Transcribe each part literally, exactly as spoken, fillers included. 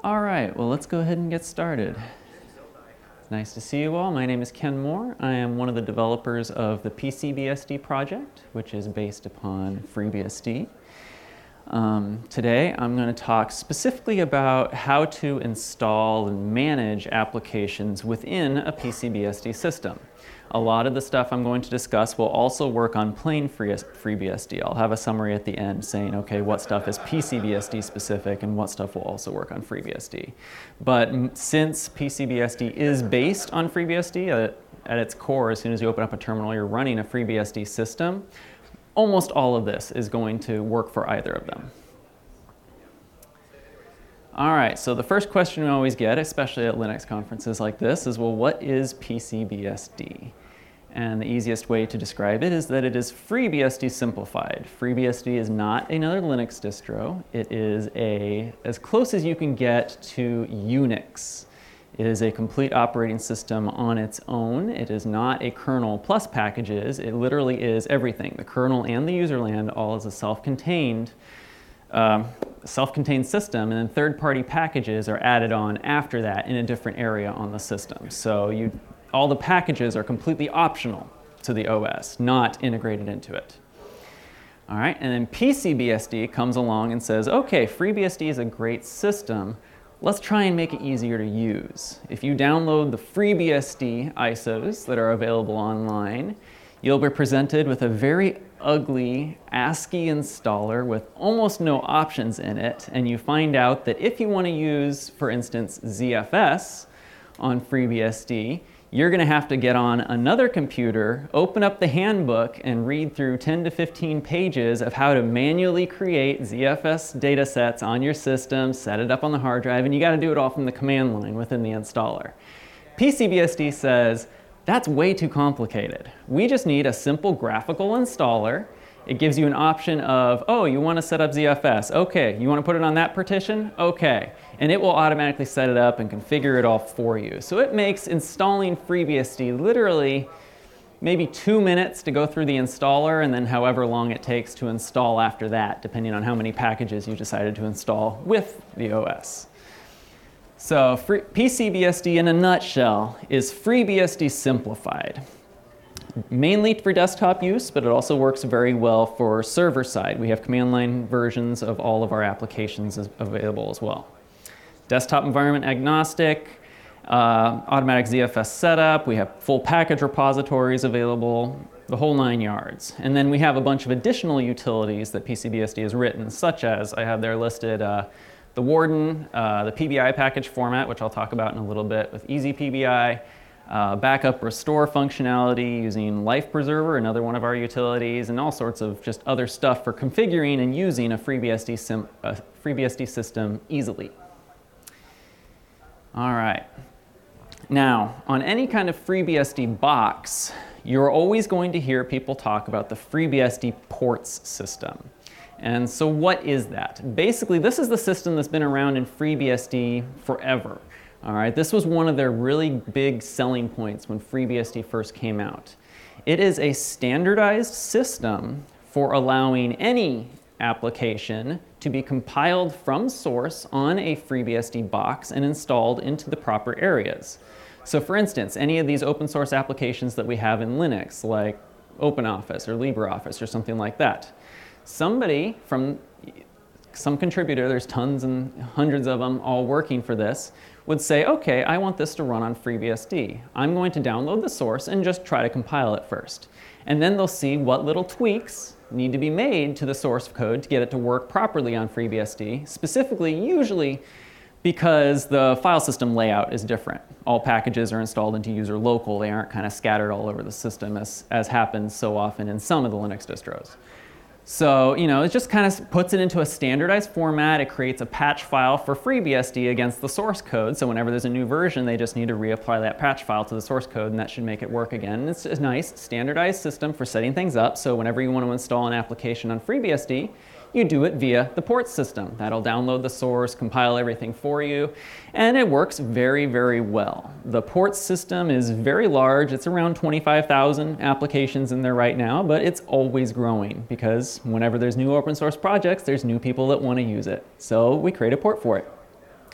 All right, well, let's go ahead and get started. It's nice to see you all. My name is Ken Moore. I am one of the developers of the P C B S D project, which is based upon FreeBSD. Um, today, I'm going to talk specifically about how to install and manage applications within a P C B S D system. A lot of the stuff I'm going to discuss will also work on plain FreeBSD. I'll have a summary at the end saying, okay, what stuff is P C B S D specific and what stuff will also work on FreeBSD. But since P C B S D is based on FreeBSD, at, at its core, as soon as you open up a terminal, you're running a FreeBSD system, almost all of this is going to work for either of them. All right, so the first question we always get, especially at Linux conferences like this, is, well, what is P C B S D? And the easiest way to describe it is that it is FreeBSD simplified. FreeBSD is not another Linux distro. It is a, as close as you can get to Unix. It is a complete operating system on its own. It is not a kernel plus packages. It literally is everything. The kernel and the userland all is a self-contained um, self-contained system, and then third-party packages are added on after that in a different area on the system. So you, all the packages are completely optional to the O S, not integrated into it. All right, and then P C B S D comes along and says, okay, FreeBSD is a great system. Let's try and make it easier to use. If you download the FreeBSD I S Os that are available online, you'll be presented with a very ugly ASCII installer with almost no options in it, and you find out that if you want to use, for instance, Z F S on FreeBSD, you're going to have to get on another computer, open up the handbook, and read through ten to fifteen pages of how to manually create Z F S datasets on your system, set it up on the hard drive, and you got to do it all from the command line within the installer. P C B S D says, that's way too complicated. We just need a simple graphical installer. It gives you an option of, oh, you want to set up Z F S. Okay. You want to put it on that partition? Okay. And it will automatically set it up and configure it all for you. So it makes installing FreeBSD literally maybe two minutes to go through the installer, and then however long it takes to install after that, depending on how many packages you decided to install with the O S. So free, P C B S D in a nutshell is FreeBSD simplified. Mainly for desktop use, but it also works very well for server side. We have command line versions of all of our applications as available as well. Desktop environment agnostic, uh, automatic Z F S setup, we have full package repositories available, the whole nine yards. And then we have a bunch of additional utilities that P C B S D has written, such as, I have there listed, uh, the Warden, uh, the P B I package format, which I'll talk about in a little bit with Easy P B I, uh, backup restore functionality using Life Preserver, another one of our utilities, and all sorts of just other stuff for configuring and using a FreeBSD, sim a FreeBSD system easily. All right. Now, on any kind of FreeBSD box, you're always going to hear people talk about the FreeBSD ports system. And so what is that? Basically, this is the system that's been around in FreeBSD forever. All right, this was one of their really big selling points when FreeBSD first came out. It is a standardized system for allowing any application to be compiled from source on a FreeBSD box and installed into the proper areas. So for instance, any of these open source applications that we have in Linux, like OpenOffice or LibreOffice or something like that, somebody from some contributor, there's tons and hundreds of them all working for this, would say, okay, I want this to run on FreeBSD. I'm going to download the source and just try to compile it first. And then they'll see what little tweaks need to be made to the source code to get it to work properly on FreeBSD, specifically, usually because the file system layout is different. All packages are installed into user local. They aren't kind of scattered all over the system as, as happens so often in some of the Linux distros. So, you know, it just kind of puts it into a standardized format. It creates a patch file for FreeBSD against the source code. So whenever there's a new version, they just need to reapply that patch file to the source code, and that should make it work again. And it's a nice standardized system for setting things up. So whenever you want to install an application on FreeBSD, you do it via the port system. That'll download the source, compile everything for you, and it works very, very well. The port system is very large. It's around twenty-five thousand applications in there right now, but it's always growing because whenever there's new open source projects, there's new people that want to use it. So we create a port for it.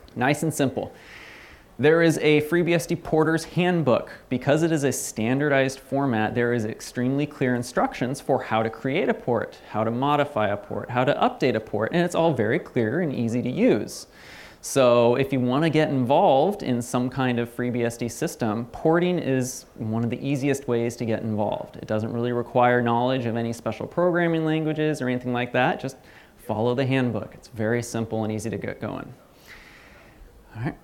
Nice and simple. There is a FreeBSD Porter's Handbook. Because it is a standardized format, there is extremely clear instructions for how to create a port, how to modify a port, how to update a port, and it's all very clear and easy to use. So if you want to get involved in some kind of FreeBSD system, porting is one of the easiest ways to get involved. It doesn't really require knowledge of any special programming languages or anything like that. Just follow the handbook. It's very simple and easy to get going. All right.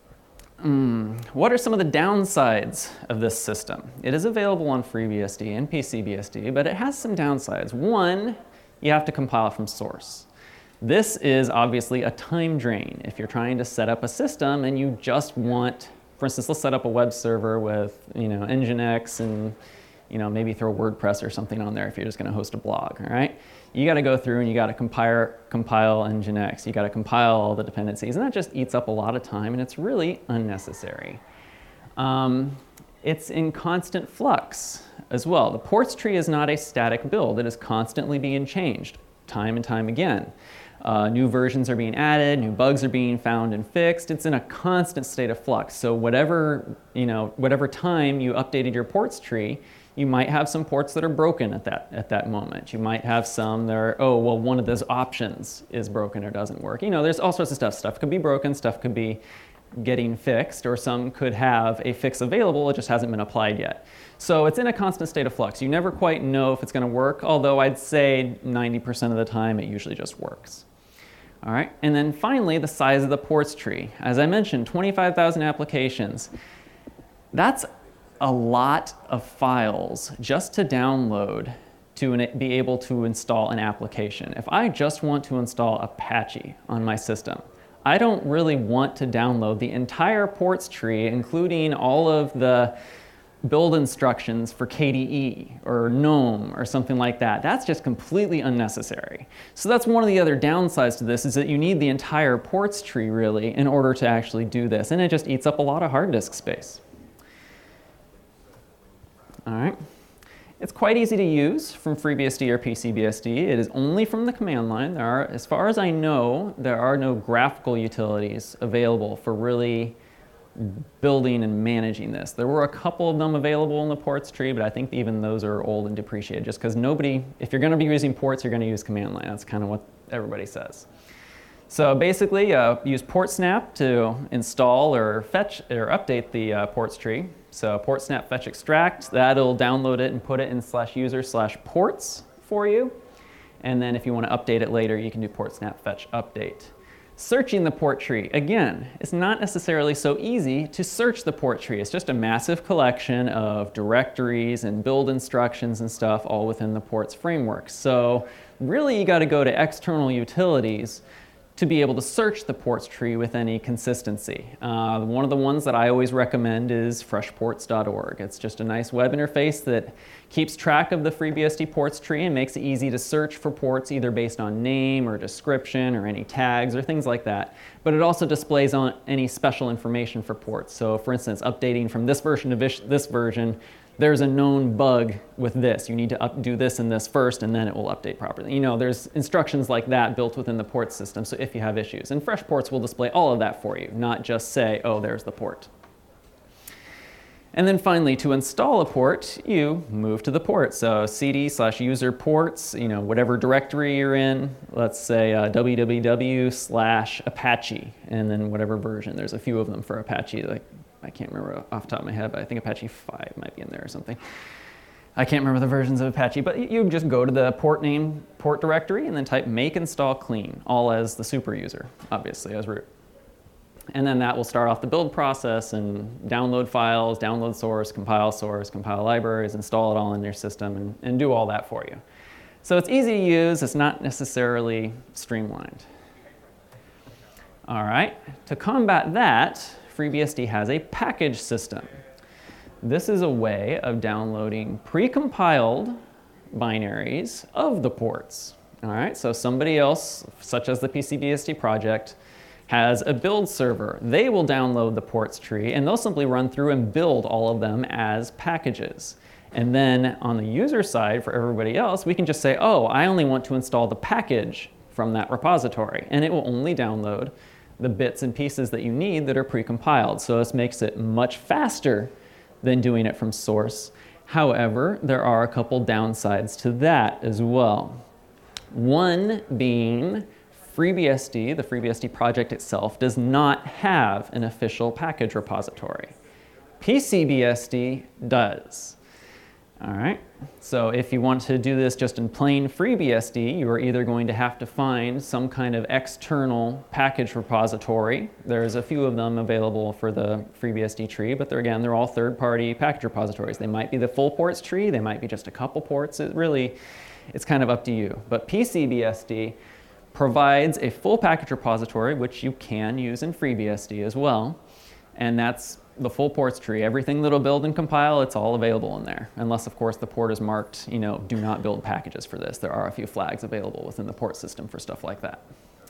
Mm, what are some of the downsides of this system? It is available on FreeBSD and PCBSD, but it has some downsides. One, you have to compile from source. This is obviously a time drain. If you're trying to set up a system and you just want, for instance, let's set up a web server with, you know, Nginx and, you know, maybe throw WordPress or something on there if you're just going to host a blog, all right? You got to go through and you got to compile, compile Nginx. You got to compile all the dependencies, and that just eats up a lot of time, and it's really unnecessary. Um, it's in constant flux as well. The ports tree is not a static build. It is constantly being changed time and time again. Uh, new versions are being added, new bugs are being found and fixed. It's in a constant state of flux. So whatever, you know, whatever time you updated your ports tree, you might have some ports that are broken at that, at that moment. You might have some that are, oh, well, one of those options is broken or doesn't work. You know, there's all sorts of stuff. Stuff could be broken, stuff could be getting fixed, or some could have a fix available, it just hasn't been applied yet. So it's in a constant state of flux. You never quite know if it's going to work, although I'd say ninety percent of the time it usually just works. All right, and then finally, the size of the ports tree. As I mentioned, twenty-five thousand applications. That's a lot of files just to download to be able to install an application. If I just want to install Apache on my system, I don't really want to download the entire ports tree, including all of the build instructions for K D E or GNOME or something like that. That's just completely unnecessary. So that's one of the other downsides to this, is that you need the entire ports tree really in order to actually do this, and it just eats up a lot of hard disk space. All right. It's quite easy to use from FreeBSD or PCBSD. It is only from the command line. There are, as far as I know, there are no graphical utilities available for really building and managing this. There were a couple of them available in the ports tree, but I think even those are old and depreciated, just because nobody, if you're going to be using ports, you're going to use command line. That's kind of what everybody says. So basically, uh, use portsnap to install or fetch or update the uh, ports tree. So portsnap fetch extract, that'll download it and put it in slash user slash ports for you. And then if you want to update it later, you can do portsnap fetch update. Searching the port tree, again, it's not necessarily so easy to search the port tree. It's just a massive collection of directories and build instructions and stuff all within the ports framework. So really you got to go to external utilities to be able to search the ports tree with any consistency. Uh, one of the ones that I always recommend is fresh ports dot org. It's just a nice web interface that keeps track of the FreeBSD ports tree and makes it easy to search for ports either based on name or description or any tags or things like that. But it also displays on any special information for ports. So for instance, updating from this version to this version, there's a known bug with this. You need to up, do this and this first, and then it will update properly. You know, there's instructions like that built within the port system, so if you have issues. And fresh ports will display all of that for you, not just say, oh, there's the port. And then finally, to install a port, you move to the port. So cd slash user ports, you know, whatever directory you're in, let's say uh, www slash Apache, and then whatever version. There's a few of them for Apache, like I can't remember off the top of my head, but I think Apache five might be in there or something. I can't remember the versions of Apache, but you just go to the port name, port directory, and then type make install clean, all as the super user, obviously, as root. And then that will start off the build process and download files, download source, compile source, compile libraries, install it all in your system, and, and do all that for you. So it's easy to use. It's not necessarily streamlined. All right, to combat that, FreeBSD has a package system. This is a way of downloading pre-compiled binaries of the ports. All right, so somebody else, such as the PCBSD project, has a build server. They will download the ports tree, and they'll simply run through and build all of them as packages. And then on the user side, for everybody else, we can just say, oh, I only want to install the package from that repository, and it will only download the bits and pieces that you need that are precompiled. So this makes it much faster than doing it from source. However, there are a couple downsides to that as well. One being FreeBSD, the FreeBSD project itself, does not have an official package repository. PCBSD does. All right, so if you want to do this just in plain FreeBSD, you are either going to have to find some kind of external package repository. There's a few of them available for the FreeBSD tree, but they're, again, they're all third-party package repositories. They might be the full ports tree, they might be just a couple ports. It really, it's kind of up to you. But PCBSD provides a full package repository, which you can use in FreeBSD as well, and that's the full ports tree. Everything that'll build and compile, it's all available in there. Unless, of course, the port is marked, you know, do not build packages for this. There are a few flags available within the port system for stuff like that.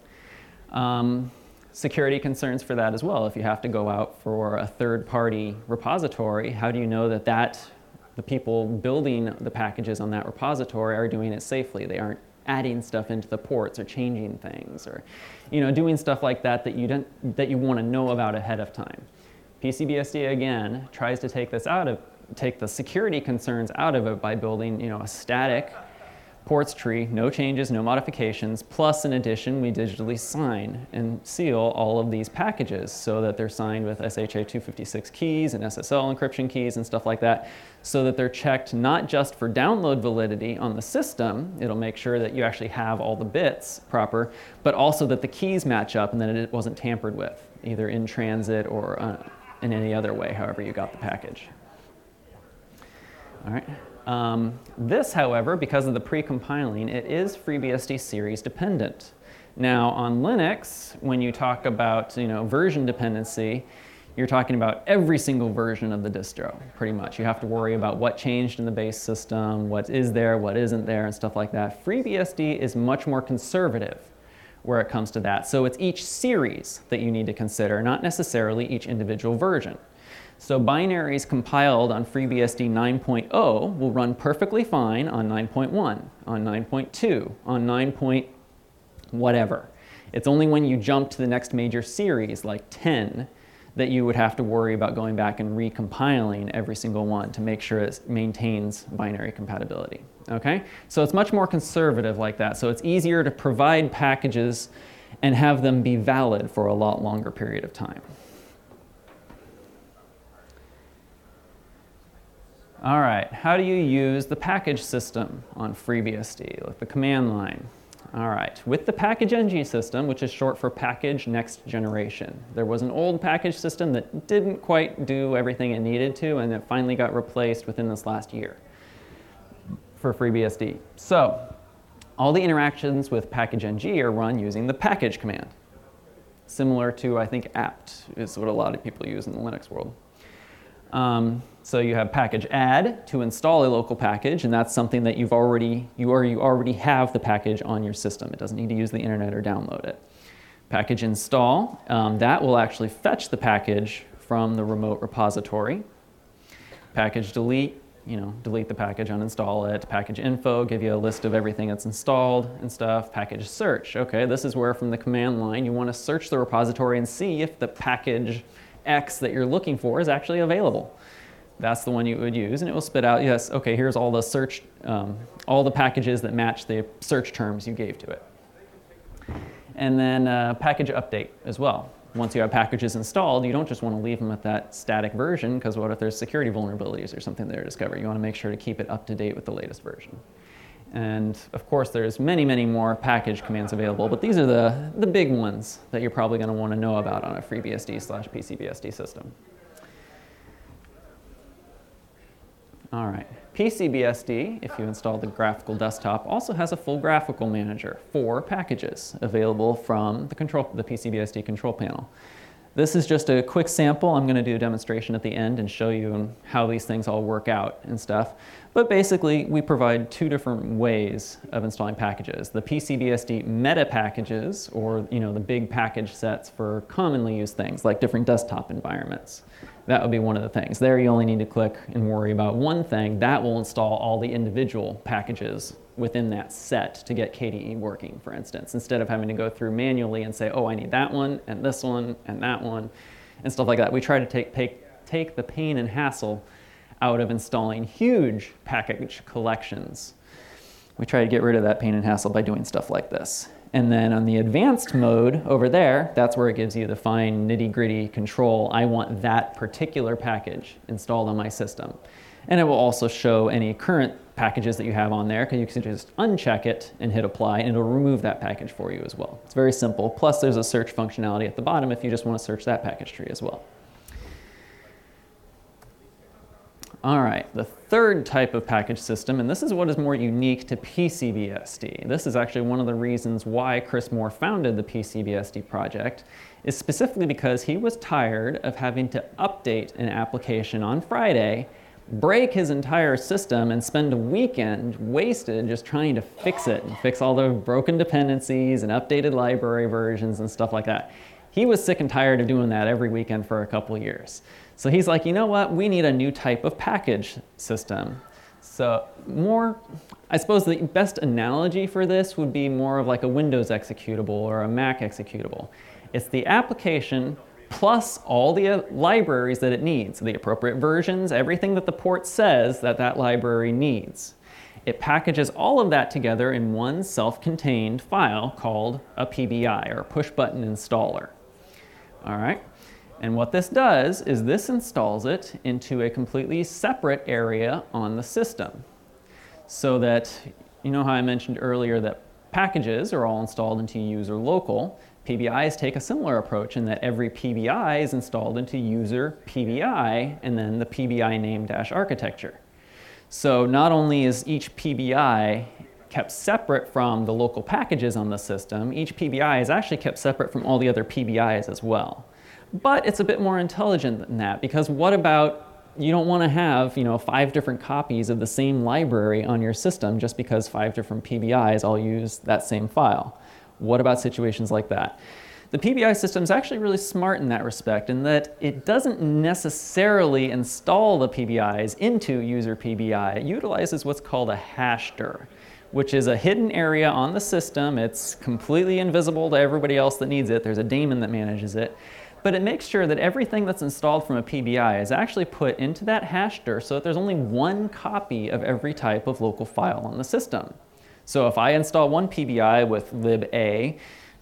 Um, security concerns for that as well. If you have to go out for a third-party repository, how do you know that, that the people building the packages on that repository are doing it safely? They aren't adding stuff into the ports or changing things or, you know, doing stuff like that that you, don't, that you want to know about ahead of time. PCBSD, again, tries to take this out of, take the security concerns out of it by building, you know, a static ports tree, no changes, no modifications, plus in addition, we digitally sign and seal all of these packages so that they're signed with S H A two fifty-six keys and S S L encryption keys and stuff like that, so that they're checked not just for download validity on the system, it'll make sure that you actually have all the bits proper, but also that the keys match up and that it wasn't tampered with, either in transit or uh, in any other way, however you got the package. All right. Um, this, however, because of the pre-compiling, it is FreeBSD series dependent. Now, on Linux, when you talk about, you know, version dependency, you're talking about every single version of the distro, pretty much. You have to worry about what changed in the base system, what is there, what isn't there, and stuff like that. FreeBSD is much more conservative where it comes to that. So it's each series that you need to consider, not necessarily each individual version. So binaries compiled on FreeBSD nine point oh will run perfectly fine on nine point one, on nine point two, on nine point whatever. It's only when you jump to the next major series, like ten, that you would have to worry about going back and recompiling every single one to make sure it maintains binary compatibility. Okay? So it's much more conservative like that. So it's easier to provide packages and have them be valid for a lot longer period of time. All right, how do you use the package system on FreeBSD, like the command line? All right, with the package N G system, which is short for Package Next Generation. There was an old package system that didn't quite do everything it needed to, and it finally got replaced within this last year for FreeBSD. So, all the interactions with Package N G are run using the package command. Similar to, I think, apt is what a lot of people use in the Linux world. Um, so you have package add to install a local package, and that's something that you've already, you, or you already have the package on your system. It doesn't need to use the internet or download it. Package install, um, that will actually fetch the package from the remote repository. Package delete, you know, delete the package, uninstall it. Package info, give you a list of everything that's installed and stuff. Package search, okay, this is where from the command line you want to search the repository and see if the package X that you're looking for is actually available. That's the one you would use, and it will spit out, yes, okay, here's all the search, um, all the packages that match the search terms you gave to it. And then uh, package update as well. Once you have packages installed, you don't just want to leave them at that static version, because what if there's security vulnerabilities or something they're discovering? You want to make sure to keep it up to date with the latest version. And of course, there's many, many more package commands available, but these are the, the big ones that you're probably going to want to know about on a FreeBSD slash PCBSD system. All right, PCBSD, if you install the graphical desktop, also has a full graphical manager for packages available from the, control, the PCBSD control panel. This is just a quick sample. I'm going to do a demonstration at the end and show you how these things all work out and stuff. But basically, we provide two different ways of installing packages. The PCBSD meta packages, or you know, the big package sets for commonly used things, like different desktop environments. That would be one of the things. There you only need to click and worry about one thing. That will install all the individual packages within that set to get K D E working, for instance, instead of having to go through manually and say, oh, I need that one and this one and that one and stuff like that. We try to take, take, take the pain and hassle out of installing huge package collections. We try to get rid of that pain and hassle by doing stuff like this. And then on the advanced mode over there, that's where it gives you the fine nitty-gritty control. I want that particular package installed on my system. And it will also show any current packages that you have on there, because you can just uncheck it and hit apply, and it'll remove that package for you as well. It's very simple. Plus there's a search functionality at the bottom if you just want to search that package tree as well. All right, the third type of package system, and this is what is more unique to P C B S D. This is actually one of the reasons why Chris Moore founded the P C B S D project, is specifically because he was tired of having to update an application on Friday, break his entire system, and spend a weekend wasted just trying to fix it and fix all the broken dependencies and updated library versions and stuff like that. He was sick and tired of doing that every weekend for a couple of years. So he's like, you know what, we need a new type of package system. So more, I suppose the best analogy for this would be more of like a Windows executable or a Mac executable. It's the application plus all the uh, libraries that it needs, the appropriate versions, everything that the port says that that library needs. It packages all of that together in one self-contained file called a P B I, or push button installer. All right. And what this does is this installs it into a completely separate area on the system. So that, you know how I mentioned earlier that packages are all installed into user local. P B Is take a similar approach in that every P B I is installed into user P B I and then the P B I name dash architecture. So not only is each P B I kept separate from the local packages on the system, each P B I is actually kept separate from all the other P B Is as well. But it's a bit more intelligent than that, because what about, you don't want to have, you know, five different copies of the same library on your system just because five different P B Is all use that same file. What about situations like that? The P B I system is actually really smart in that respect, in that it doesn't necessarily install the P B Is into user P B I. It utilizes what's called a hashdir, which is a hidden area on the system. It's completely invisible to everybody else that needs it. There's a daemon that manages it. But it makes sure that everything that's installed from a P B I is actually put into that hashdir so that there's only one copy of every type of local file on the system. So if I install one P B I with lib-a,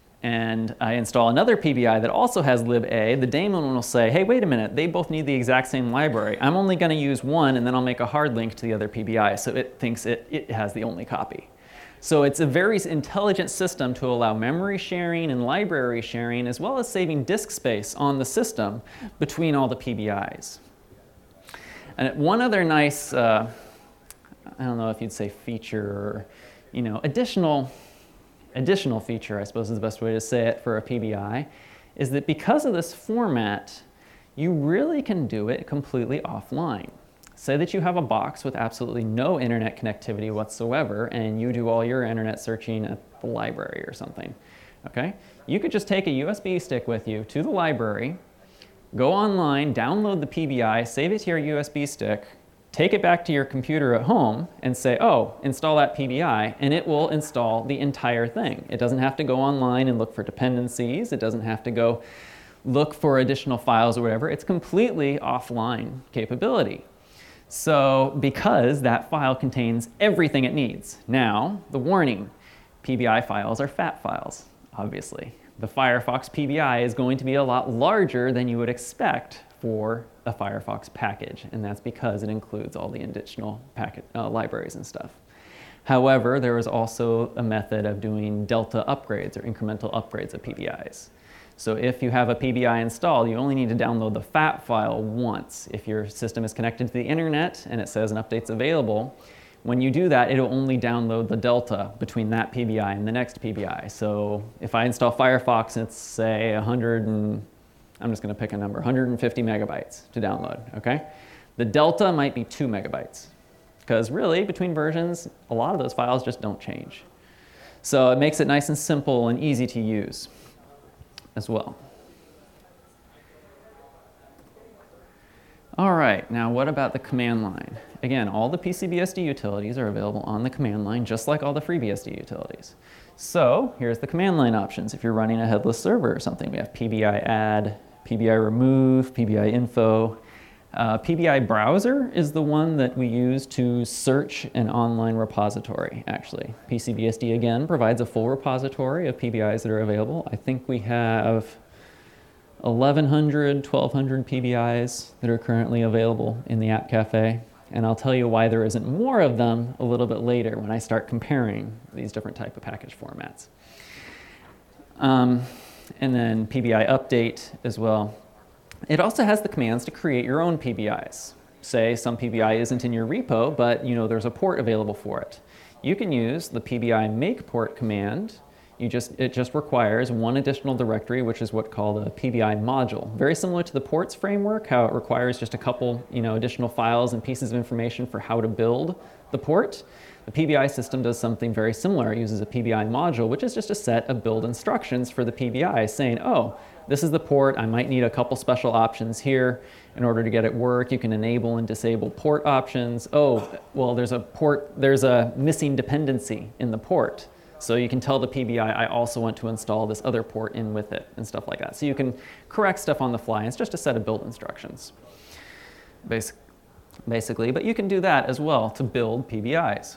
and I install another P B I that also has lib-a, the daemon will say, hey, wait a minute, they both need the exact same library. I'm only going to use one, and then I'll make a hard link to the other P B I, so it thinks it, it has the only copy. So it's a very intelligent system to allow memory sharing and library sharing, as well as saving disk space on the system between all the P B Is. And one other nice, uh, I don't know if you'd say feature or, you know, additional, additional feature, I suppose is the best way to say it for a P B I, is that because of this format, you really can do it completely offline. Say that you have a box with absolutely no internet connectivity whatsoever, and you do all your internet searching at the library or something, okay? You could just take a U S B stick with you to the library, go online, download the P B I, save it to your U S B stick, take it back to your computer at home, and say, oh, install that P B I, and it will install the entire thing. It doesn't have to go online and look for dependencies. It doesn't have to go look for additional files or whatever. It's completely offline capability. So because that file contains everything it needs. Now, the warning, P B I files are fat files, obviously. The Firefox P B I is going to be a lot larger than you would expect for a Firefox package, and that's because it includes all the additional packet, uh, libraries and stuff. However, there is also a method of doing delta upgrades or incremental upgrades of P B Is. So if you have a P B I installed, you only need to download the fat file once. If your system is connected to the internet and it says an update's available, when you do that, it'll only download the delta between that P B I and the next P B I. So if I install Firefox, it's say one hundred and, I'm just going to pick a number, one hundred fifty megabytes to download, okay? The delta might be two megabytes, because really, between versions, a lot of those files just don't change. So it makes it nice and simple and easy to use as well. All right, now what about the command line? Again, all the P C B S D utilities are available on the command line, just like all the FreeBSD utilities. So here's the command line options. If you're running a headless server or something, we have P B I add, P B I remove, P B I info. Uh, P B I browser is the one that we use to search an online repository, actually. P C B S D, again, provides a full repository of P B Is that are available. I think we have eleven hundred, twelve hundred P B Is that are currently available in the App Cafe. And I'll tell you why there isn't more of them a little bit later when I start comparing these different type of package formats. Um, and then P B I update as well. It also has the commands to create your own P B Is. Say some P B I isn't in your repo, but you know there's a port available for it. You can use the P B I make port command. You just, it just requires one additional directory, which is what's called a P B I module. Very similar to the ports framework, how it requires just a couple you know, additional files and pieces of information for how to build the port. The P B I system does something very similar. It uses a P B I module, which is just a set of build instructions for the P B I, saying, oh, this is the port. I might need a couple special options here in order to get it work. You can enable and disable port options. Oh, well, there's a port, there's a missing dependency in the port. So you can tell the P B I, I also want to install this other port in with it and stuff like that. So you can correct stuff on the fly. It's just a set of build instructions, Basic, basically. But you can do that as well to build P B Is.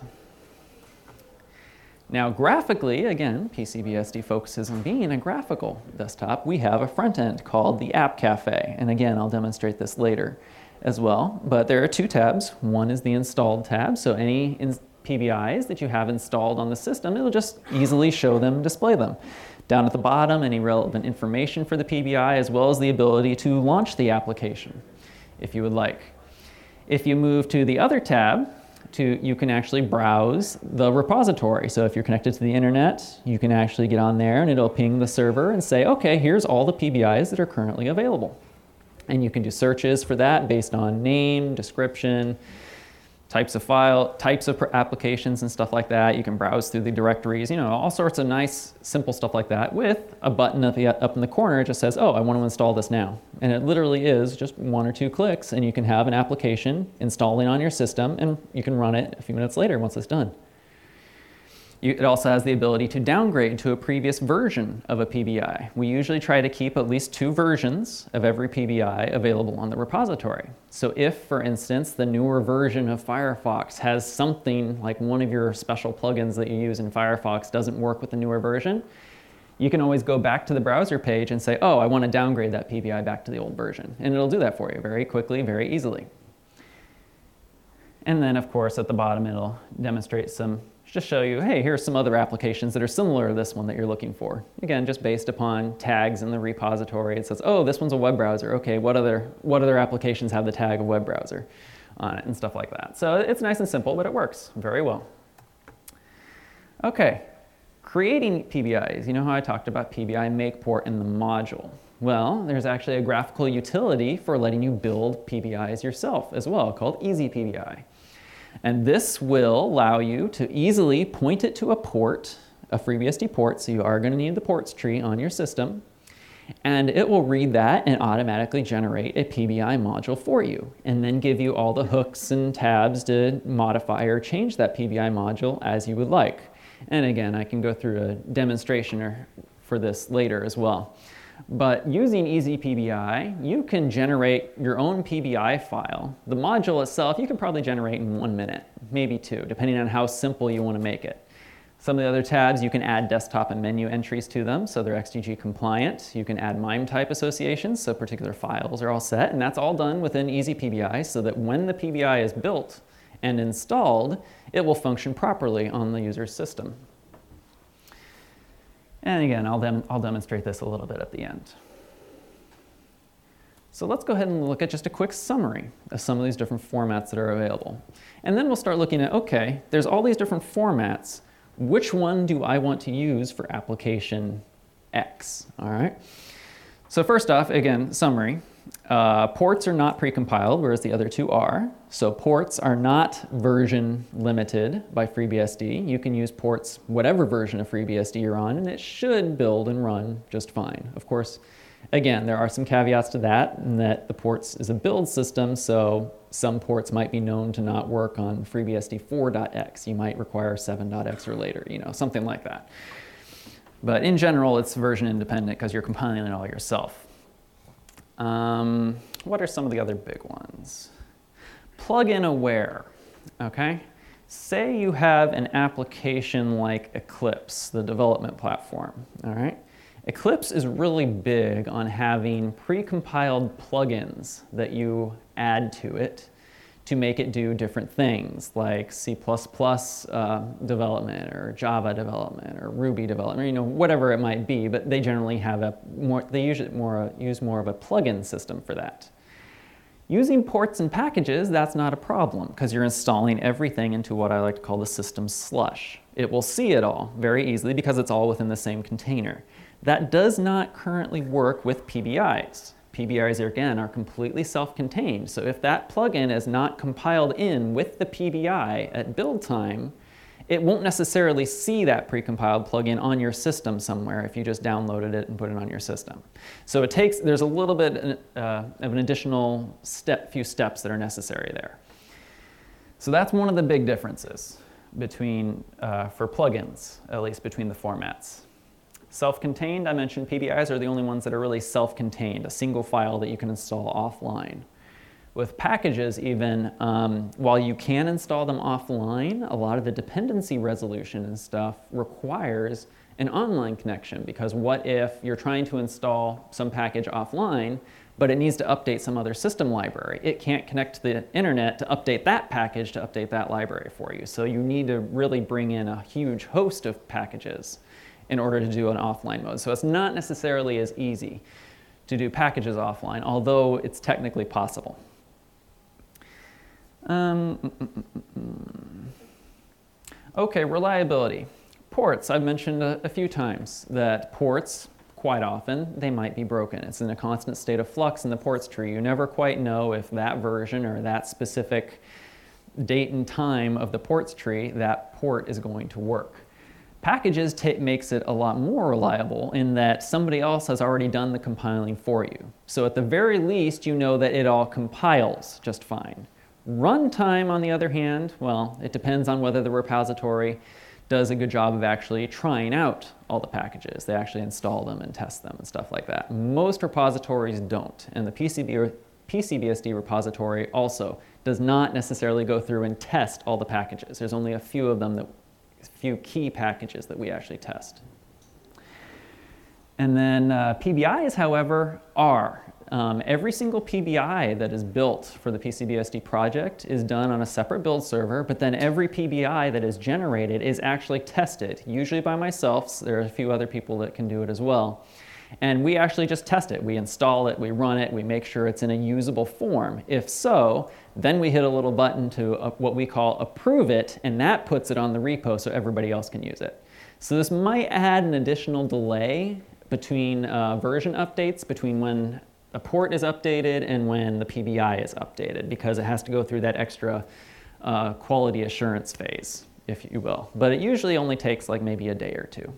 Now, graphically, again, P C B S D focuses on being a graphical desktop. We have a front end called the App Cafe. And again, I'll demonstrate this later as well. But there are two tabs. One is the installed tab. So any in P B Is that you have installed on the system, it'll just easily show them, display them. Down at the bottom, any relevant information for the P B I, as well as the ability to launch the application, if you would like. If you move to the other tab, to, you can actually browse the repository. So if you're connected to the internet, you can actually get on there and it'll ping the server and say, okay, here's all the P B Is that are currently available. And you can do searches for that based on name, description, types of file, types of applications and stuff like that. You can browse through the directories, you know, all sorts of nice, simple stuff like that with a button up, the, up in the corner. It just says, oh, I want to install this now. And it literally is just one or two clicks and you can have an application installing on your system and you can run it a few minutes later once it's done. You, it also has the ability to downgrade to a previous version of a P B I. We usually try to keep at least two versions of every P B I available on the repository. So if, for instance, the newer version of Firefox has something like one of your special plugins that you use in Firefox doesn't work with the newer version, you can always go back to the browser page and say, oh, I want to downgrade that P B I back to the old version. And it'll do that for you very quickly, very easily. And then, of course, at the bottom, it'll demonstrate some just show you, hey, here's some other applications that are similar to this one that you're looking for. Again, just based upon tags in the repository. It says, oh, this one's a web browser. Okay, what other, what other applications have the tag of web browser on it and stuff like that. So it's nice and simple, but it works very well. Okay, creating P B Is. You know how I talked about P B I make port in the module? Well, there's actually a graphical utility for letting you build P B Is yourself as well, called Easy P B I. And this will allow you to easily point it to a port, a FreeBSD port, so you are going to need the ports tree on your system, and it will read that and automatically generate a P B I module for you, and then give you all the hooks and tabs to modify or change that P B I module as you would like. And again, I can go through a demonstration or, for this later as well. But using Easy P B I, you can generate your own P B I file. The module itself, you can probably generate in one minute, maybe two, depending on how simple you want to make it. Some of the other tabs, you can add desktop and menu entries to them, so they're X D G compliant. You can add MIME type associations, so particular files are all set, and that's all done within Easy P B I, so that when the P B I is built and installed, it will function properly on the user's system. And again, I'll, dem I'll demonstrate this a little bit at the end. So let's go ahead and look at just a quick summary of some of these different formats that are available. And then we'll start looking at, okay, there's all these different formats. Which one do I want to use for application X? All right. So first off, again, summary. Uh, ports are not precompiled, whereas the other two are. So ports are not version limited by FreeBSD. You can use ports, whatever version of FreeBSD you're on, and it should build and run just fine. Of course, Again, there are some caveats to that, in that the ports is a build system, so some ports might be known to not work on FreeBSD four dot x. You might require seven dot x or later, you know, something like that. But in general, it's version independent because you're compiling it all yourself. Um, what are some of the other big ones? Plugin aware, okay? Say you have an application like Eclipse, the development platform, all right? Eclipse is really big on having pre-compiled plugins that you add to it to make it do different things, like C plus plus uh, development or Java development or Ruby development, you know, whatever it might be, but they generally have a more, they usually more, use more of a plugin system for that. Using ports and packages, that's not a problem because you're installing everything into what I like to call the system slush. It will see it all very easily because it's all within the same container. That does not currently work with P B Is. P B Is, again, are completely self-contained. So if that plugin is not compiled in with the P B I at build time, it won't necessarily see that precompiled plugin on your system somewhere if you just downloaded it and put it on your system. So it takes, there's a little bit uh, of an additional step, few steps that are necessary there. So that's one of the big differences between, uh, for plugins, at least between the formats. Self-contained, I mentioned P B Is are the only ones that are really self-contained, a single file that you can install offline. With packages even, um, while you can install them offline, a lot of the dependency resolution and stuff requires an online connection, because what if you're trying to install some package offline, but it needs to update some other system library? It can't connect to the internet to update that package to update that library for you. So you need to really bring in a huge host of packages in order to do an offline mode. So it's not necessarily as easy to do packages offline, although it's technically possible. Um, mm, mm, mm, mm. Okay, reliability. Ports, I've mentioned a, a few times that ports, quite often, they might be broken. It's in a constant state of flux in the ports tree. You never quite know if that version or that specific date and time of the ports tree, that port is going to work. Packages makes it a lot more reliable in that somebody else has already done the compiling for you. So at the very least, you know that it all compiles just fine. Runtime, on the other hand, well, it depends on whether the repository does a good job of actually trying out all the packages. They actually install them and test them and stuff like that. Most repositories don't, and the P C B, P C B S D repository also does not necessarily go through and test all the packages. There's only a few of them that few key packages that we actually test. And then uh, P B Is, however, are. Um, every single P B I that is built for the P C B S D project is done on a separate build server, but then every P B I that is generated is actually tested, usually by myself. So there are a few other people that can do it as well. And we actually just test it. We install it, we run it, we make sure it's in a usable form. If so, then we hit a little button to uh, what we call approve it, and that puts it on the repo so everybody else can use it. So this might add an additional delay between uh, version updates, between when a port is updated and when the P B I is updated, because it has to go through that extra uh, quality assurance phase, if you will. But it usually only takes like maybe a day or two.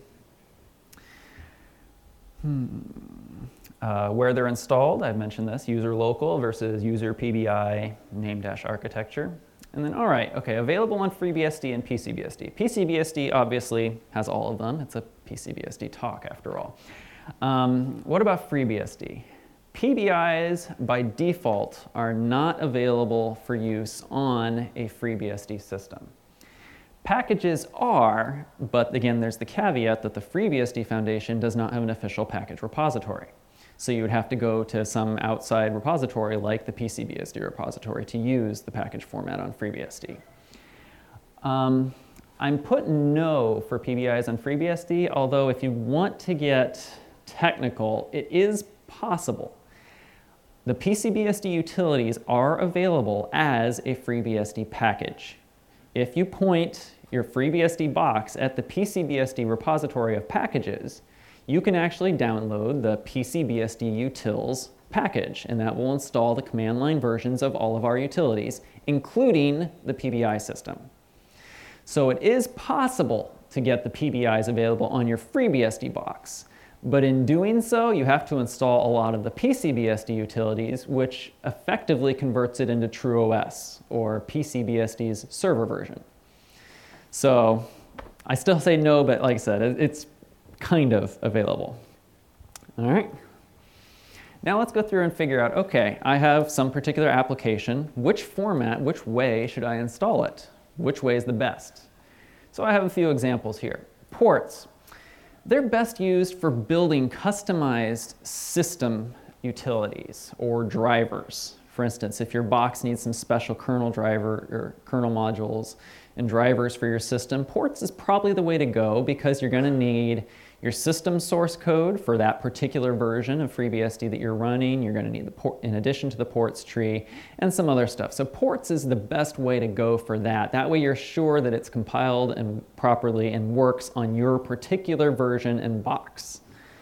Hmm. Uh, where they're installed, I've mentioned this, user local versus user P B I name dash architecture. And then, all right, okay, available on FreeBSD and P C B S D. P C B S D obviously has all of them. It's a P C B S D talk after all. Um, what about FreeBSD? P B Is by default are not available for use on a FreeBSD system. Packages are, but again, there's the caveat that the FreeBSD Foundation does not have an official package repository. So you would have to go to some outside repository like the P C B S D repository to use the package format on FreeBSD. Um, I'm putting no for P B Is on FreeBSD, although if you want to get technical, it is possible. The P C B S D utilities are available as a FreeBSD package. If you point your FreeBSD box at the P C B S D repository of packages, you can actually download the P C B S D utils package, and that will install the command line versions of all of our utilities, including the P B I system. So it is possible to get the P B Is available on your FreeBSD box, But in doing so, you have to install a lot of the P C B S D utilities, which effectively converts it into TrueOS, or P C B S D's server version. So I still say no, but like I said, it's kind of available. All right. Now let's go through and figure out, okay, I have some particular application. Which format, which way should I install it? Which way is the best? So I have a few examples here. Ports. They're best used for building customized system utilities or drivers. For instance, if your box needs some special kernel driver or kernel modules and drivers for your system, ports is probably the way to go because you're going to need your system source code for that particular version of FreeBSD that you're running. You're going to need the port in addition to the ports tree and some other stuff. So ports is the best way to go for that. That way you're sure that it's compiled and properly and works on your particular version and box.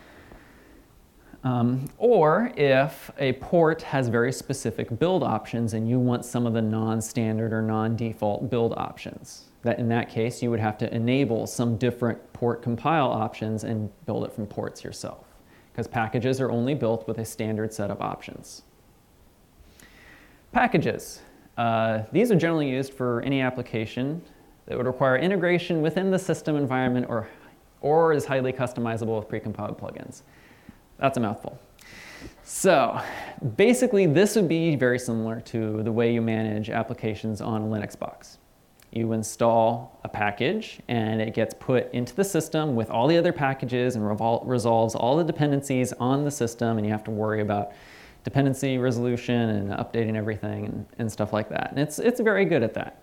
Um, or if a port has very specific build options and you want some of the non-standard or non-default build options. That in that case, you would have to enable some different port compile options and build it from ports yourself, because packages are only built with a standard set of options. Packages. Uh, these are generally used for any application that would require integration within the system environment or, or is highly customizable with precompiled plugins. That's a mouthful. So basically, this would be very similar to the way you manage applications on a Linux box. You install a package and it gets put into the system with all the other packages and revol resolves all the dependencies on the system, and you have to worry about dependency resolution and updating everything and, and stuff like that. And it's, it's very good at that.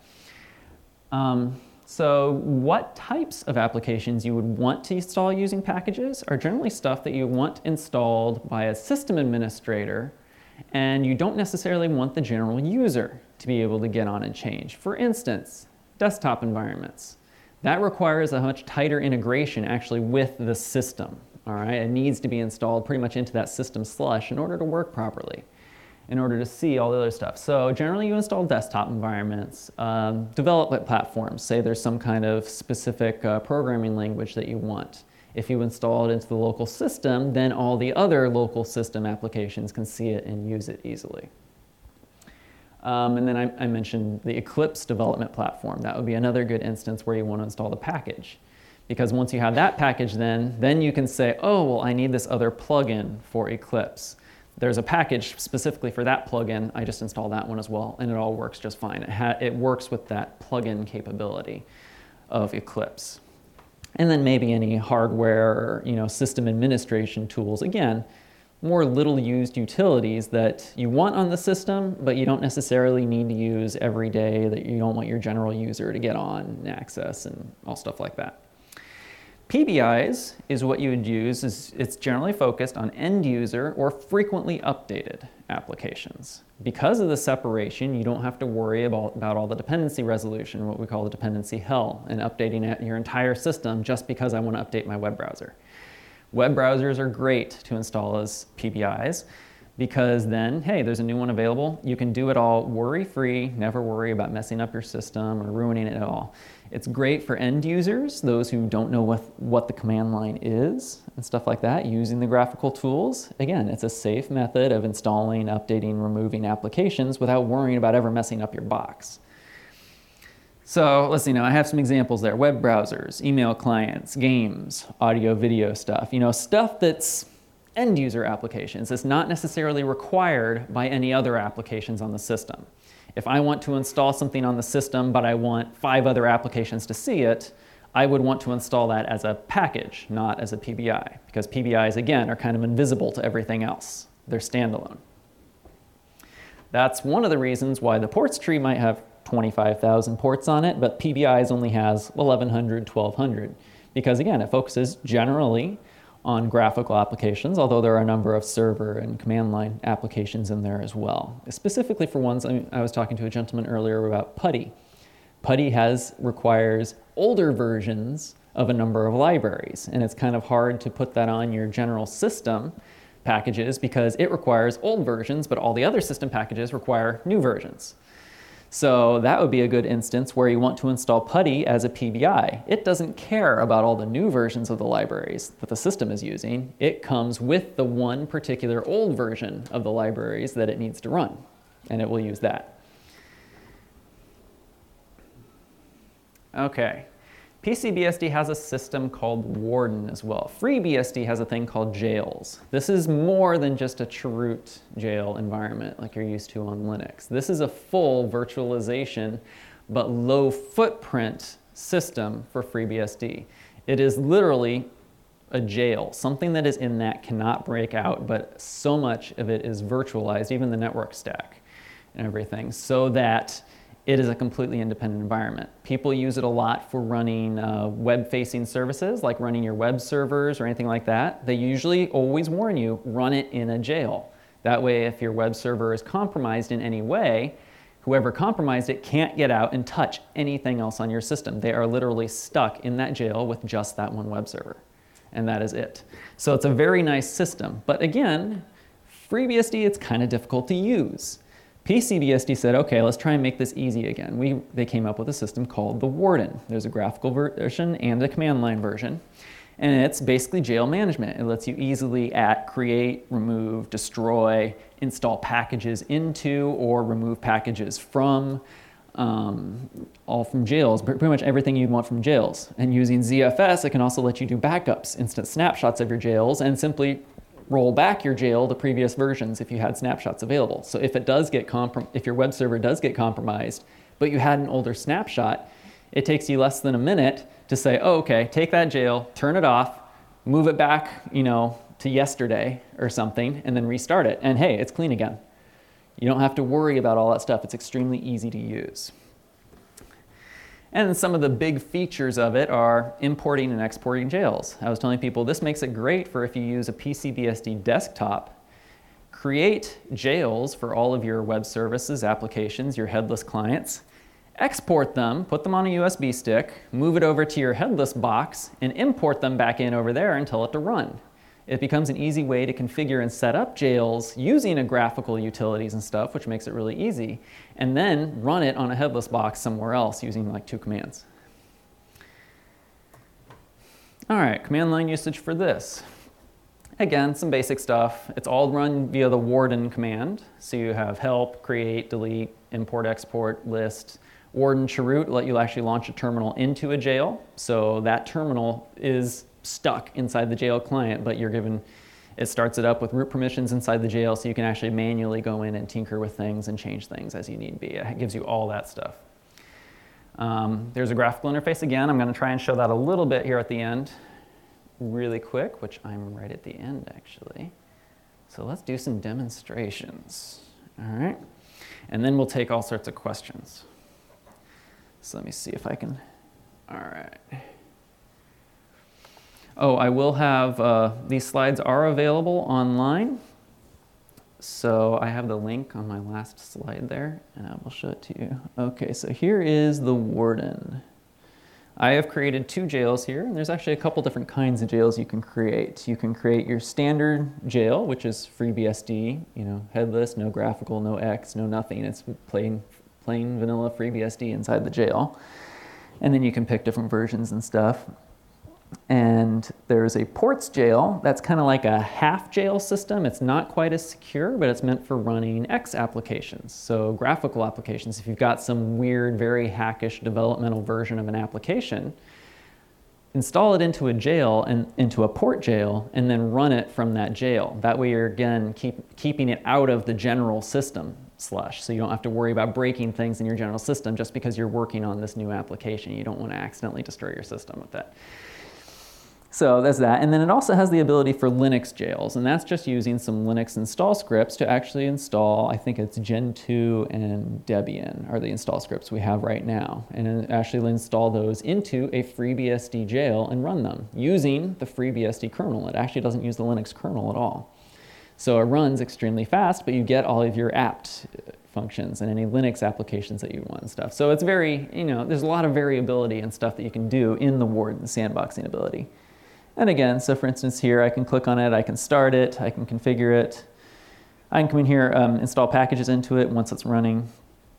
Um, so what types of applications you would want to install using packages are generally stuff that you want installed by a system administrator, and you don't necessarily want the general user to be able to get on and change. For instance, desktop environments. That requires a much tighter integration actually with the system. All right, it needs to be installed pretty much into that system slush in order to work properly, in order to see all the other stuff. So generally you install desktop environments, um, development platforms. Say there's some kind of specific uh, programming language that you want. If you install it into the local system, then all the other local system applications can see it and use it easily. Um, and then I, I mentioned the Eclipse development platform. That would be another good instance where you want to install the package. Because once you have that package then, then you can say, oh, well, I need this other plugin for Eclipse. There's a package specifically for that plugin. I just install that one as well, and it all works just fine. It, ha it works with that plugin capability of Eclipse. And then maybe any hardware or, you know, system administration tools. Again, more little used utilities that you want on the system, but you don't necessarily need to use every day, that you don't want your general user to get on and access and all stuff like that. P B Is is what you would use. Is it's generally focused on end user or frequently updated applications. Because of the separation, you don't have to worry about, about all the dependency resolution, what we call the dependency hell, and updating your entire system just because I want to update my web browser. Web browsers are great to install as P B Is because then, hey, there's a new one available. You can do it all worry-free, never worry about messing up your system or ruining it at all. It's great for end users, those who don't know what, what the command line is and stuff like that, using the graphical tools. Again, it's a safe method of installing, updating, removing applications without worrying about ever messing up your box. So let's see now, I have some examples there. Web browsers, email clients, games, audio, video stuff. You know, stuff that's end user applications. It's not necessarily required by any other applications on the system. If I want to install something on the system, but I want five other applications to see it, I would want to install that as a package, not as a P B I, because P B Is, again, are kind of invisible to everything else. They're standalone. That's one of the reasons why the ports tree might have twenty-five thousand ports on it, but P B Is only has eleven hundred, twelve hundred, because again, it focuses generally on graphical applications, although there are a number of server and command line applications in there as well. Specifically for ones, I, mean, I was talking to a gentleman earlier about PuTTY. PuTTY has, requires older versions of a number of libraries, and it's kind of hard to put that on your general system packages because it requires old versions, but all the other system packages require new versions. So that would be a good instance where you want to install PuTTY as a P B I. It doesn't care about all the new versions of the libraries that the system is using. It comes with the one particular old version of the libraries that it needs to run, and it will use that. Okay. P C B S D has a system called Warden as well. FreeBSD has a thing called jails. This is more than just a chroot jail environment like you're used to on Linux. This is a full virtualization but low footprint system for FreeBSD. It is literally a jail. Something that is in that cannot break out, but so much of it is virtualized, even the network stack and everything, so that it is a completely independent environment. People use it a lot for running uh, web-facing services, like running your web servers or anything like that. They usually always warn you, run it in a jail. That way, if your web server is compromised in any way, whoever compromised it can't get out and touch anything else on your system. They are literally stuck in that jail with just that one web server, and that is it. So it's a very nice system. But again, FreeBSD, it's kind of difficult to use. P C B S D said, okay, let's try and make this easy again. We, they came up with a system called the Warden. There's a graphical version and a command line version. And it's basically jail management. It lets you easily at create, remove, destroy, install packages into, or remove packages from, um, all from jails, pretty much everything you'd want from jails. And using Z F S, it can also let you do backups, instant snapshots of your jails, and simply roll back your jail to previous versions if you had snapshots available. So if it does get comprom- if your web server does get compromised, but you had an older snapshot, it takes you less than a minute to say, oh, okay, take that jail, turn it off, move it back, you know, to yesterday or something, and then restart it. And hey, it's clean again. You don't have to worry about all that stuff. It's extremely easy to use. And some of the big features of it are importing and exporting jails. I was telling people this makes it great for if you use a P C B S D desktop. Create jails for all of your web services, applications, your headless clients. Export them, put them on a U S B stick, move it over to your headless box, and import them back in over there and tell it to run. It becomes an easy way to configure and set up jails using a graphical utilities and stuff, which makes it really easy, and then run it on a headless box somewhere else using like two commands. All right, command line usage for this. Again, some basic stuff. It's all run via the Warden command. So you have help, create, delete, import, export, list. Warden chroot let you actually launch a terminal into a jail. So that terminal is stuck inside the jail client, but you're given, it starts it up with root permissions inside the jail, so you can actually manually go in and tinker with things and change things as you need be. It gives you all that stuff. Um, there's a graphical interface again. I'm going to try and show that a little bit here at the end really quick, which I'm right at the end actually. So let's do some demonstrations. All right. And then we'll take all sorts of questions. So let me see if I can, all right. Oh, I will have, uh, these slides are available online. So I have the link on my last slide there, and I will show it to you. Okay, so here is the Warden. I have created two jails here, and there's actually a couple different kinds of jails you can create. You can create your standard jail, which is FreeBSD, you know, headless, no graphical, no X, no nothing. It's plain, plain vanilla FreeBSD inside the jail. And then you can pick different versions and stuff. And there's a ports jail that's kind of like a half jail system. It's not quite as secure, but it's meant for running X applications. So graphical applications, if you've got some weird, very hackish developmental version of an application, install it into a jail and into a port jail and then run it from that jail. That way you're again keep, keeping it out of the general system slush. So you don't have to worry about breaking things in your general system just because you're working on this new application. You don't want to accidentally destroy your system with that. So that's that. And then it also has the ability for Linux jails, and that's just using some Linux install scripts to actually install, I think it's Gentoo and Debian are the install scripts we have right now. And actually install those into a FreeBSD jail and run them using the FreeBSD kernel. It actually doesn't use the Linux kernel at all. So it runs extremely fast, but you get all of your apt functions and any Linux applications that you want and stuff. So it's very, you know, there's a lot of variability and stuff that you can do in the Warden sandboxing ability. And again, so for instance here, I can click on it, I can start it, I can configure it. I can come in here, um, install packages into it once it's running.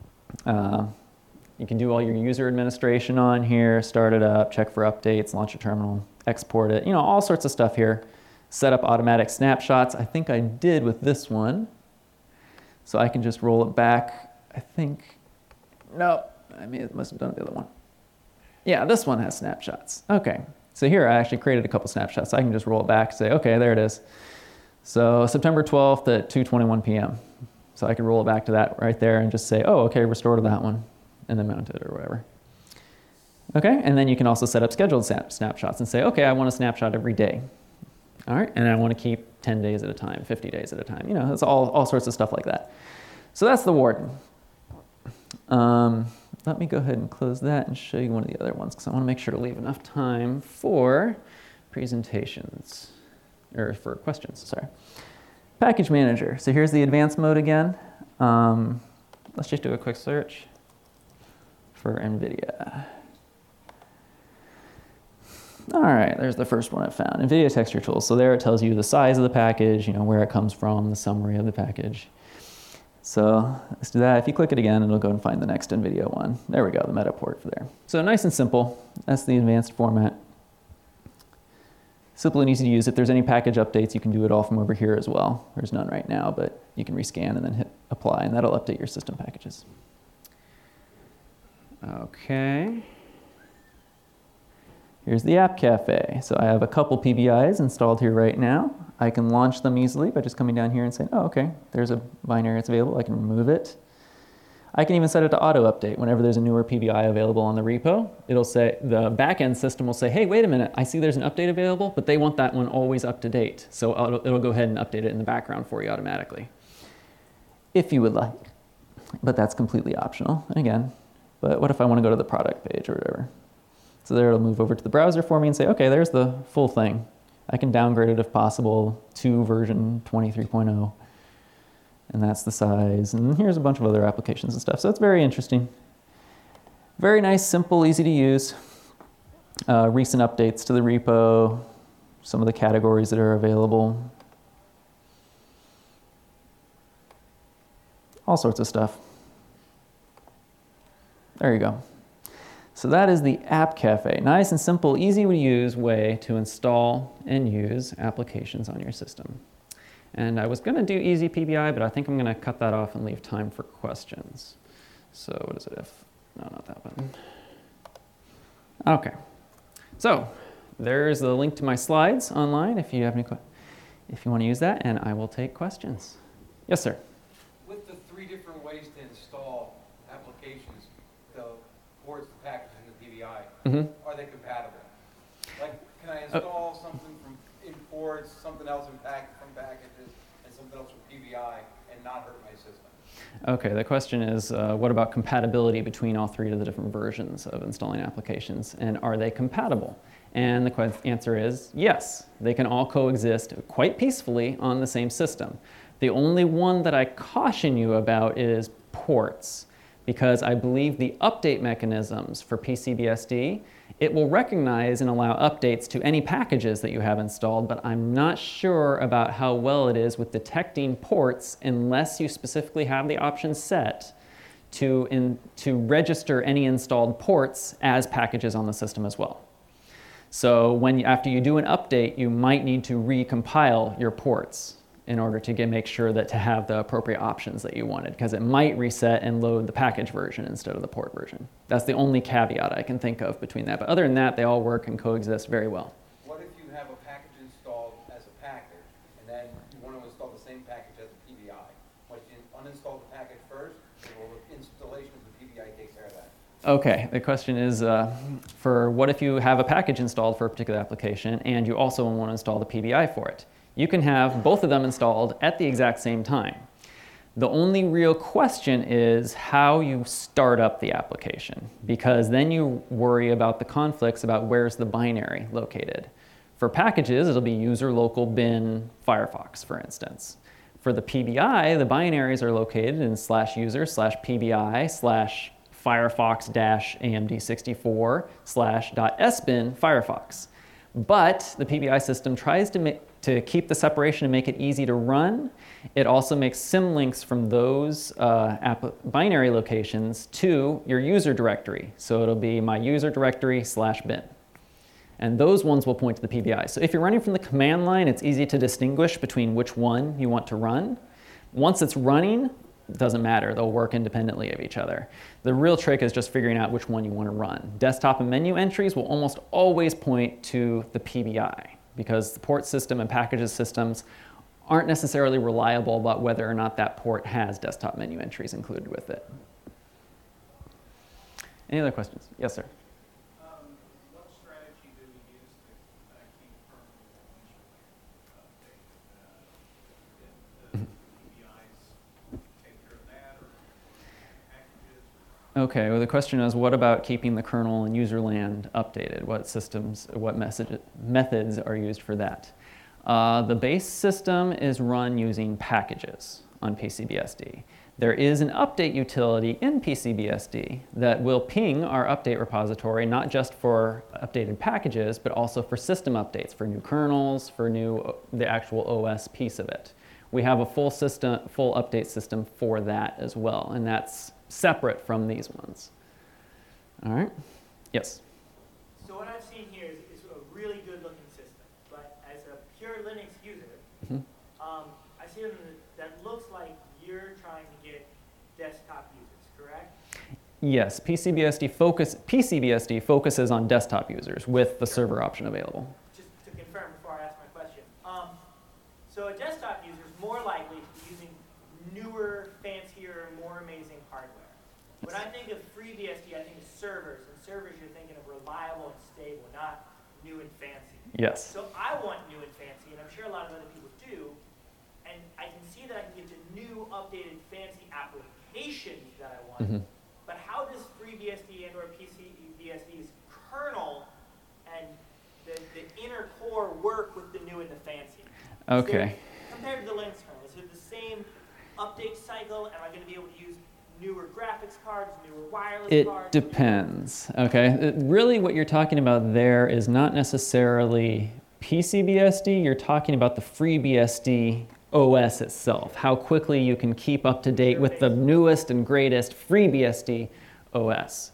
Uh, you can do all your user administration on here, start it up, check for updates, launch a terminal, export it, you know, all sorts of stuff here. Set up automatic snapshots. I think I did with this one. So I can just roll it back. I think, no, I mean, it must have done the other one. Yeah, this one has snapshots. Okay, so here I actually created a couple snapshots. So I can just roll it back and say, okay, there it is. So September twelfth at two twenty-one p m So I can roll it back to that right there and just say, oh, okay, restore to that one, and then mount it or whatever. Okay, and then you can also set up scheduled snap snapshots and say, okay, I want a snapshot every day. All right, and I want to keep ten days at a time, fifty days at a time. You know, it's all, all sorts of stuff like that. So that's the Warden. Um, let me go ahead and close that and show you one of the other ones, because I want to make sure to leave enough time for presentations, or for questions, sorry. Package Manager. So here's the advanced mode again. Um, let's just do a quick search for NVIDIA. All right, there's the first one I found, NVIDIA Texture Tools. So there it tells you the size of the package, you know, where it comes from, the summary of the package. So let's do that. If you click it again, it'll go and find the next NVIDIA one. There we go, the meta port for there. So nice and simple. That's the advanced format. Simple and easy to use. If there's any package updates, you can do it all from over here as well. There's none right now, but you can rescan and then hit apply, and that'll update your system packages. Okay. Here's the App Cafe. So I have a couple P B Is installed here right now. I can launch them easily by just coming down here and saying, oh, okay, there's a binary that's available. I can remove it. I can even set it to auto update. Whenever there's a newer P B I available on the repo, it'll say, the backend system will say, hey, wait a minute, I see there's an update available, but they want that one always up to date. So it'll, it'll go ahead and update it in the background for you automatically, if you would like. But that's completely optional. And again, but what if I want to go to the product page or whatever? So there it'll move over to the browser for me and say, okay, there's the full thing. I can downgrade it if possible to version twenty-three point oh. And that's the size. And here's a bunch of other applications and stuff. So it's very interesting. Very nice, simple, easy to use. Uh, recent updates to the repo, some of the categories that are available. All sorts of stuff. There you go. So that is the App Cafe. Nice and simple, easy to use way to install and use applications on your system. And I was going to do Easy P B I, but I think I'm going to cut that off and leave time for questions. So what is it if? No, not that button. Okay. So there's the link to my slides online if you have any, if you want to use that, and I will take questions. Yes, sir. With the three different ways to install applications, the ports, the packages, and the P B I, mm-hmm. are they compatible? Like, can I install uh, something from in ports, something else in pack from packages, and something else from P B I, and not hurt my system? Okay, the question is, uh, what about compatibility between all three of the different versions of installing applications, and are they compatible? And the answer is yes. They can all coexist quite peacefully on the same system. The only one that I caution you about is ports, because I believe the update mechanisms for P C B S D, it will recognize and allow updates to any packages that you have installed, but I'm not sure about how well it is with detecting ports unless you specifically have the option set to, in, to register any installed ports as packages on the system as well. So when, after you do an update, you might need to recompile your ports in order to get, make sure that to have the appropriate options that you wanted, because it might reset and load the package version instead of the port version. That's the only caveat I can think of between that. But other than that, they all work and coexist very well. What if you have a package installed as a package, and then you want to install the same package as a P B I? What, you uninstall the package first, or with installation of the P B I takes care of that? Okay, the question is, uh, for what if you have a package installed for a particular application, and you also want to install the P B I for it? You can have both of them installed at the exact same time. The only real question is how you start up the application, because then you worry about the conflicts about where's the binary located. For packages, it'll be user local bin Firefox, for instance. For the P B I, the binaries are located in slash user slash PBI slash Firefox dash A M D sixty-four slash dot sbin Firefox. But the P B I system tries to make to keep the separation and make it easy to run, it also makes symlinks from those uh, app binary locations to your user directory. So it'll be my user directory slash bin. And those ones will point to the P B I. So if you're running from the command line, it's easy to distinguish between which one you want to run. Once it's running, it doesn't matter. They'll work independently of each other. The real trick is just figuring out which one you want to run. Desktop and menu entries will almost always point to the P B I because the port system and packages systems aren't necessarily reliable about whether or not that port has desktop menu entries included with it. Any other questions? Yes, sir. Okay, well the question is, what about keeping the kernel and userland updated? What systems, what message, methods are used for that? Uh, the base system is run using packages on P C B S D. There is an update utility in P C B S D that will ping our update repository, not just for updated packages, but also for system updates, for new kernels, for new, the actual O S piece of it. We have a full system, full update system for that as well, and that's separate from these ones. All right? Yes? So what I've seen here is, is a really good looking system, but as a pure Linux user, Mm-hmm. um, I see them that looks like you're trying to get desktop users, correct? Yes, P C B S D focus, P C B S D focuses on desktop users with the server option available. Just to confirm before I ask my question. Um, so a desktop user is more likely to be using newer, fancier, more amazing hardware. When I think of FreeBSD, I think of servers, and servers you're thinking of reliable and stable, not new and fancy. Yes. So I want new and fancy, and I'm sure a lot of other people do, and I can see that I can get to new, updated, fancy applications that I want. Mm-hmm. But how does FreeBSD and or PCBSD's kernel and the, the inner core work with the new and the fancy? Okay. So compared to the Linux kernel, is it the same update cycle? Am I going to be able to use newer graphics cards, newer wireless it cards? It depends, okay? It, really what you're talking about there is not necessarily P C B S D, you're talking about the FreeBSD O S itself, how quickly you can keep up to date with the newest and greatest FreeBSD O S.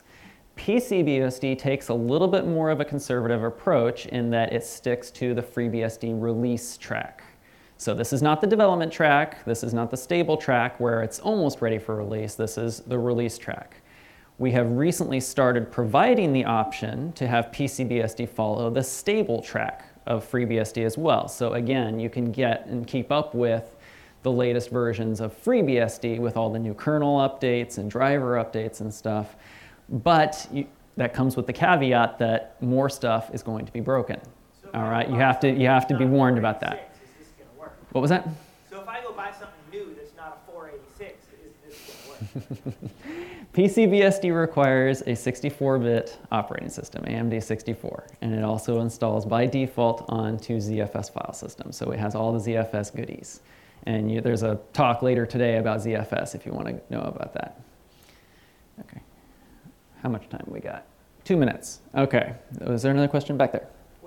P C B S D takes a little bit more of a conservative approach in that it sticks to the FreeBSD release track. So this is not the development track, this is not the stable track where it's almost ready for release, this is the release track. We have recently started providing the option to have P C B S D follow the stable track of FreeBSD as well. So again, you can get and keep up with the latest versions of FreeBSD with all the new kernel updates and driver updates and stuff, but you, that comes with the caveat that more stuff is going to be broken. So all right, you have to, you have to be warned about that. What was that? So if I go buy something new that's not a four eighty-six, is this going to work? P C B S D requires a sixty-four bit operating system, A M D sixty-four, and it also installs by default onto Z F S file system. So it has all the Z F S goodies. And you, there's a talk later today about Z F S if you want to know about that. Okay. How much time we got? Two minutes. Okay. Was there another question back there?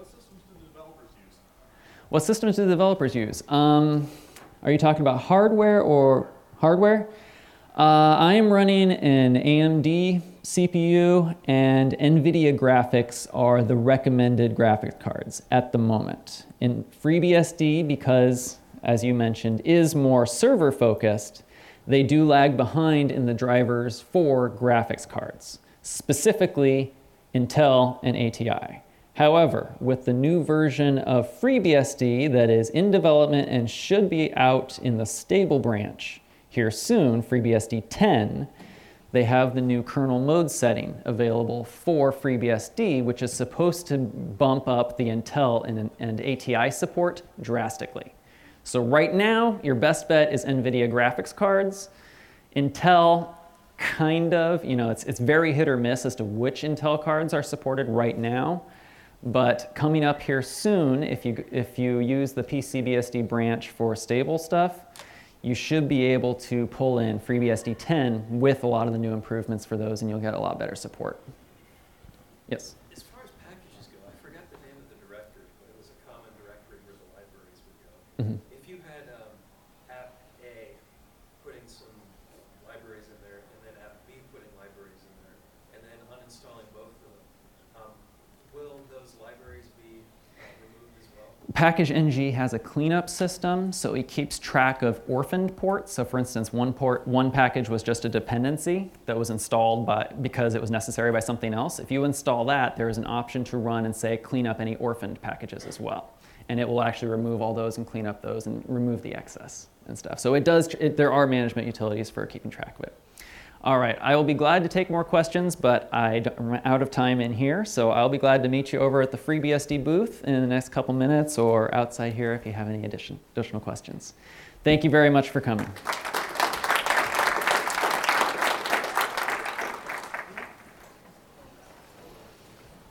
What systems do the developers use? Um, are you talking about hardware or hardware? Uh, I am running an A M D C P U, and NVIDIA graphics are the recommended graphics cards at the moment. In FreeBSD, because, as you mentioned, is more server focused, they do lag behind in the drivers for graphics cards, specifically Intel and A T I. However, with the new version of FreeBSD that is in development and should be out in the stable branch here soon, FreeBSD ten, they have the new kernel mode setting available for FreeBSD, which is supposed to bump up the Intel and, and A T I support drastically. So right now, your best bet is NVIDIA graphics cards. Intel, kind of, you know, it's, it's very hit or miss as to which Intel cards are supported right now. But coming up here soon, if you, if you use the P C B S D branch for stable stuff, you should be able to pull in FreeBSD ten with a lot of the new improvements for those, and you'll get a lot better support. Yes? As far as packages go, I forgot the name of the directory, but it was a common directory where the libraries would Package N G has a cleanup system, so it keeps track of orphaned ports. So for instance, one port, one package was just a dependency that was installed by, because it was necessary by something else. If you install that, there is an option to run and say clean up any orphaned packages as well. And it will actually remove all those and clean up those and remove the excess and stuff. So it does, it, there are management utilities for keeping track of it. All right, I will be glad to take more questions, but I'm out of time in here, so I'll be glad to meet you over at the FreeBSD booth in the next couple minutes or outside here if you have any addition, additional questions. Thank you very much for coming.